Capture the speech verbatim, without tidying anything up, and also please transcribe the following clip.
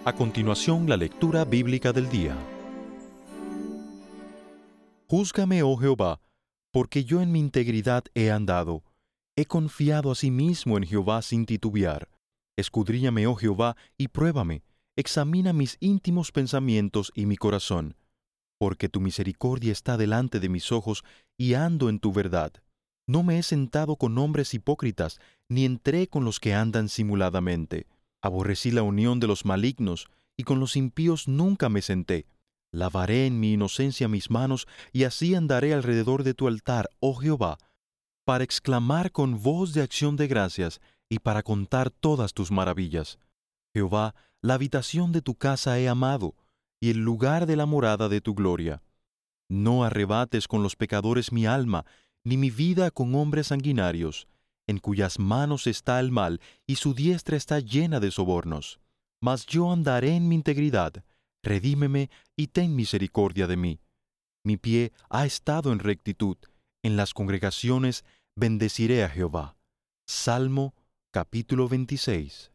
A continuación, la lectura bíblica del día. Júzgame, oh Jehová, porque yo en mi integridad he andado. He confiado asimismo en Jehová sin titubear. Escudriñame, oh Jehová, y pruébame. Examina mis íntimos pensamientos y mi corazón. Porque tu misericordia está delante de mis ojos, y ando en tu verdad. No me he sentado con hombres hipócritas, ni entré con los que andan simuladamente. Aborrecí la unión de los malignos, y con los impíos nunca me senté. Lavaré en mi inocencia mis manos, y así andaré alrededor de tu altar, oh Jehová, para exclamar con voz de acción de gracias, y para contar todas tus maravillas. Jehová, la habitación de tu casa he amado, y el lugar de la morada de tu gloria. No arrebates con los pecadores mi alma, ni mi vida con hombres sanguinarios, en cuyas manos está el mal, y su diestra está llena de sobornos. Mas yo andaré en mi integridad, redímeme y ten misericordia de mí. Mi pie ha estado en rectitud, en las congregaciones bendeciré a Jehová. Salmo capítulo veintiséis.